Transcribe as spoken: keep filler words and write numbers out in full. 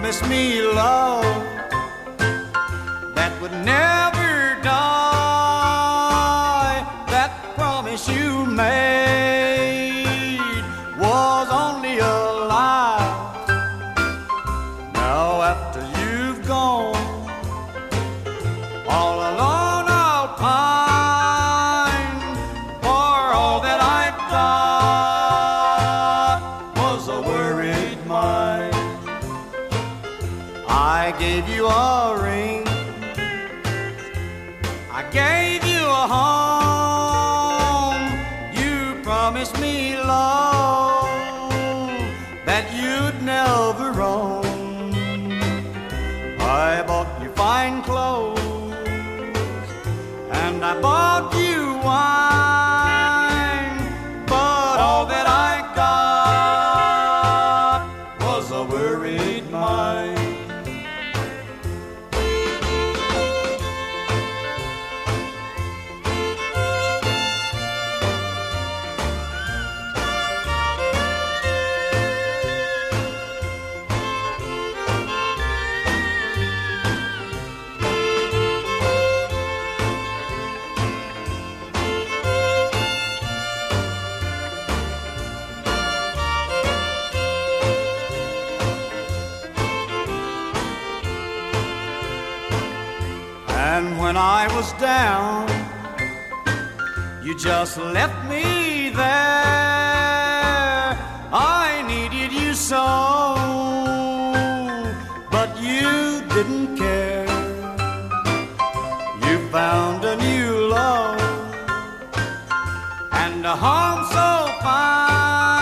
promised me love that would never die. That promise you made was only a lie. Now after you've gone, all alone I'll pine, for all that I've got was a worried mind. I gave you a ring, I gave you a home. You promised me love that you'd never roam. I bought you fine clothes and I bought you wine, but all that I got was a worried mind. And when I was down, you just left me there. I needed you so, but you didn't care. You found a new love and a home so fine.